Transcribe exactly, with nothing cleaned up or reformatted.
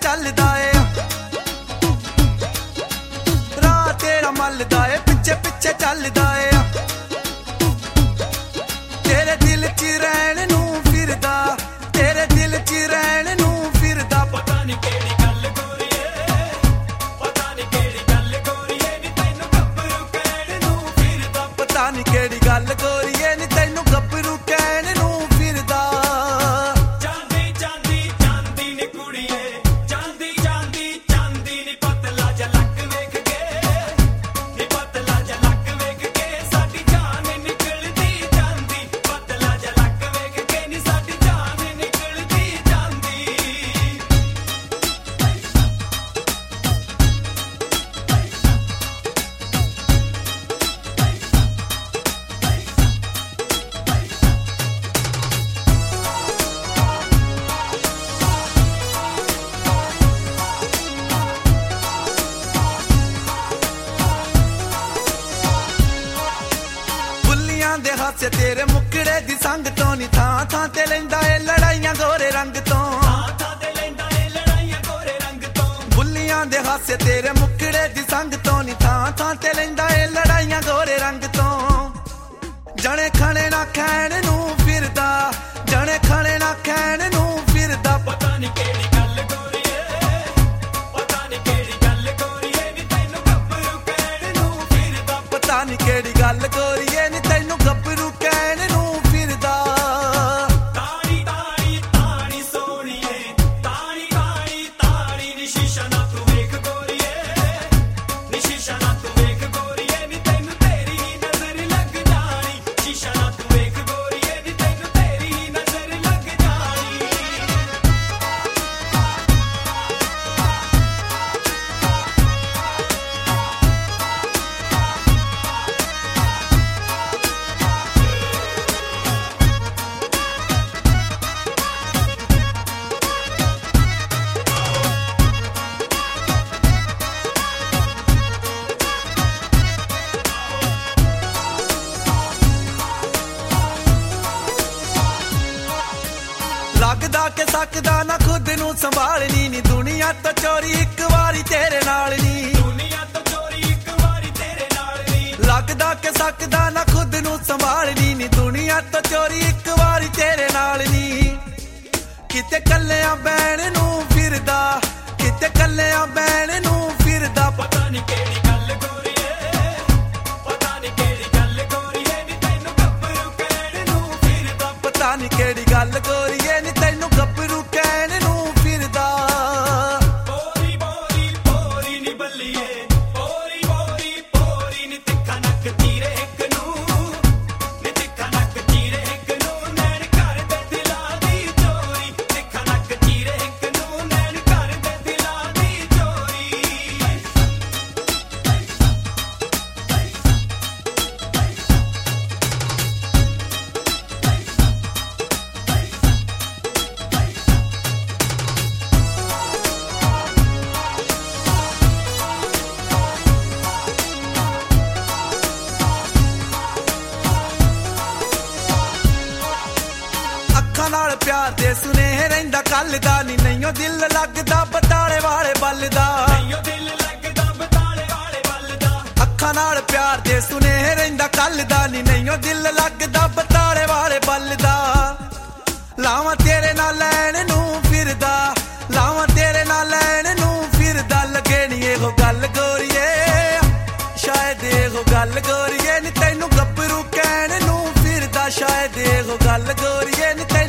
ਚੱਲਦਾ ਏ ਰਾਹ ਤੇਰਾ ਮੱਲਦਾ ਏ ਪਿੱਛੇ ਪਿੱਛੇ ਚੱਲਦਾ ਏ ਤੇਰੇ ਦਿਲ 'ਚ ਰਹਿਣ ਨੂੰ ਫਿਰਦਾ ਤੇਰੇ ਦਿਲ 'ਚ ਰਹਿਣ ਨੂੰ ਫਿਰਦਾ ਪਤਾ ਨਹੀਂ ਕਿਹੜੀ ਗੱਲ ਗੋਰੀਏ ਪਤਾ ਨਹੀਂ ਕਿਹੜੀ ਗੱਲ ਗੋਰੀਏ ਨੀ ਤੈਨੂੰ ਗੱਭਰੂ ਕਹਿਣ ਨੂੰ ਫਿਰਦਾ ਪਤਾ ਨਹੀਂ ਕਿਹੜੀ ਗੱਲ ਗੋਰੀਏ ਨੀ ਤੈਨੂੰ ਗੱਭਰੂ ਕਹਿਣ ਨੂੰ ਫਿਰਦਾ ਚਾਂਦੀ ਚਾਂਦੀ ਚਾਂਦੀ ਨੀ ਕੁੜੀਏ ਚਾਂਦੀ ਚਾਂਦੀ ਚਾਂਦੀ ਨੀ ਪਤਲਾ ਜਿਹਾ ਲੱਕ ਵੇਖ ਕੇ ਨੀ ਪਤਲਾ ਜਿਹਾ ਲੱਕ ਵੇਖ ਕੇ ਸਾਡੀ ਜਾਨ ਨਿਕਲਦੀ ਜਾਂਦੀ ਪਤਲਾ ਜਿਹਾ ਲੱਕ ਵੇਖ ਕੇ ਨੀ ਸਾਡੀ ਜਾਨ ਨਿਕਲਦੀ ਜਾਂਦੀ ਬੁੱਲੀਆਂ ਦੇ ਹਾਸੇ ਤੇਰੇ ਮੁਕੜੇ ਦੀ ਸੰਗ ਤੋਂ ਨੀ ਥਾਂ ਥਾਂ ਤੇ ਲੈਂਦਾ ਏ ਲੜਾਈਆਂ ਗੋਰੇ ਰੰਗ ਤੋਂ ਥਾਂ ਥਾਂ ਤੇ ਲੈਂਦਾ ਏ ਲੜਾਈਆਂ ਗੋਰੇ ਰੰਗ ਤੋਂ ਬੁੱਲੀਆਂ ਦੇ ਹਾਸੇ ਤੇਰੇ ਮੁਕੜੇ ਦੀ ਸੰਗ ਤੋਂ ਨੀ ਥਾਂ ਥਾਂ ਤੇ ਲੈਂਦਾ ਏ ਲੜਾਈਆਂ ਗੋਰੇ ਰੰਗ ਤੋਂ ਜਣੇ ਖਾਣੇ ਨਾ ਖੈਣ ਨੂੰ ਫਿਰਦਾ ਜਣੇ ਖਾਣੇ ਨਾ ਖੈਣ ਨੂੰ ਫਿਰਦਾ ਪਤਾ ਨਹੀਂ ਕਿਹੜੀ ਗੱਲ ਗੋਰੀਏ ਪਤਾ ਨਹੀਂ ਕਿਹੜੀ ਗੱਲ ਗੋਰੀਏ ਨੀ ਤੈਨੂੰ ਗੱਭਰੂ ਕਹਿਣ ਨੂੰ ਫਿਰਦਾ ਪਤਾ ਨਹੀਂ ਕਿਹੜੀ ਗੱਲ ਗੋਰੀਏ ਨੀ ਤੈਨੂੰ ਗੱਭਰੂ ਕਹਿਣ ਨੂੰ ਫਿਰਦਾ ਤਾੜੀ ਤਾੜੀ ਤਾੜੀ ਸੋਹਣੀਏ ਤਾੜੀ ਤਾੜੀ ਤਾੜੀ ਨੀ ਸ਼ੀਸ਼ਾ ਨਾ ਤੂੰ ਵੇਖ ਗੋਰੀਏ ਨੀ ਸ਼ੀਸ਼ਾ ਨਾ ਤੂੰ ਵੇਖ ਗੋਰੀਏ ਨੀ ਤੈਨੂੰ ਤੇਰੀ ਨਜ਼ਰ ਲੱਗ ਜਾਣੀ ਸ਼ੀਸ਼ਾ ਨਾ ਤੂੰ ਵੇਖ ਗੋਰੀਏ ਨੀ ਤੈਨੂੰ ਤੇਰੀ ਨਜ਼ਰ ਲੱਗ ਜਾਣੀ ਲੱਗਦਾ ਕਿ ਸਕਦਾ ਨਾ ਖੁਦ ਨੂੰ ਸੰਭਾਲਣੀ ਨੀ ਦੁਨੀਆ ਤੋਂ ਚੋਰੀ ਇੱਕ ਵਾਰੀ ਤੇਰੇ ਨਾਲ ਨੀ ਦੁਨੀਆ ਤੋਂ ਚੋਰੀ ਇੱਕ ਵਾਰੀ ਤੇਰੇ ਨਾਲ ਨੀ ਲੱਗਦਾ ਕਿ ਸਕਦਾ ਨਾ ਖੁਦ ਨੂੰ ਸੰਭਾਲਣੀ ਨੀ ਦੁਨੀਆ ਤੋਂ ਚੋਰੀ ਇੱਕ ਵਾਰੀ ਤੇਰੇ ਨਾਲ ਨੀ ਕਿਤੇ ਕੱਲਿਆਂ ਬੈਣ ਨੂੰ ਫਿਰਦਾ ਕਿਤੇ ਕੱਲਿਆਂ ਬੈਣ ਨੂੰ ਫਿਰਦਾ ਪਤਾ ਨਹੀਂ ਕਿਹੜੀ ਗੱਲ ਗੋਰੀਏ ਪਤਾ ਨਹੀਂ ਕਿਹੜੀ ਗੱਲ ਗੋਰੀਏ ਨੀ ਤੈਨੂੰ ਗੱਭਰੂ ਕਹਿਣ ਨੂੰ ਫਿਰਦਾ ਪਤਾ ਨਹੀਂ ਕਿਹੜੀ ਗੱਲ ਗੋਰੀਏ ਨੀ ਤੈਨੂੰ ਗੱਭਰੂ ਕਹਿਣ ਨੂੰ ਫਿਰਦਾ ਪੋਰੀ ਪੋਰੀ ਪੋਰੀ ਨੀ ਬੱਲੀਏ ਪੋਰੀ ਪੋਰੀ ਪੋਰੀ ਨੀ ਤਿੱਖਾ ਨੱਕ ਚੀਰੇ ਇੱਕ ਨੂੰ ਨੀ ਤਿੱਖਾ ਨੱਕ ਚੀਰੇ ਇੱਕ ਨੂੰ ਨੈਣ ਕਰਦੇ ਦਿਲਾਂ ਦੀ ਚੋਰੀ ਤਿੱਖਾ ਨੱਕ ਚੀਰੇ ਇੱਕ ਨੂੰ ਨੈਣ ਕਰਦੇ ਦਿਲਾਂ ਦੀ ਚੋਰੀ ਅੱਖਾਂ ਨਾਲ ਪਿਆਰ ਦੇ ਸੁਨੇਹੇ ਰਹਿੰਦਾ ਕੱਲ ਦਾ ਨੀ ਨਹੀਂਓ ਦਿਲ ਲੱਗਦਾ ਬਟਾਲੇ ਵਾਲੇ ਬੱਲ ਦਾ ਨਹੀਂਓ ਦਿਲ ਲੱਗਦਾ ਬਟਾਲੇ ਵਾਲੇ ਬੱਲ ਦਾ ਅੱਖਾਂ ਨਾਲ ਪਿਆਰ ਦੇ ਸੁਨੇਹੇ ਰਹਿੰਦਾ ਕੱਲ ਦਾ ਨੀ ਨਹੀਂਓ ਦਿਲ ਲੱਗਦਾ ਬਟਾਲੇ ਵਾਲੇ ਬੱਲ ਦਾ ਲਾਵਾਂ ਤੇਰੇ ਨਾਲ ਲੈਣ ਨੂੰ ਫਿਰਦਾ ਲਾਵਾਂ ਤੇਰੇ ਨਾਲ ਲੈਣ ਨੂੰ ਫਿਰਦਾ ਲੱਗੇ ਨੀ ਇਹੋ ਗੱਲ ਗੋਰੀਏ ਸ਼ਾਇਦ ਇਹੋ ਗੱਲ ਗੋਰੀਏ ਨੀ ਤੈਨੂੰ ਗੱਭਰੂ ਕਹਿਣ ਨੂੰ ਫਿਰਦਾ ਸ਼ਾਇਦ ਇਹੋ ਗੱਲ ਗੋਰੀਏ ਨੀ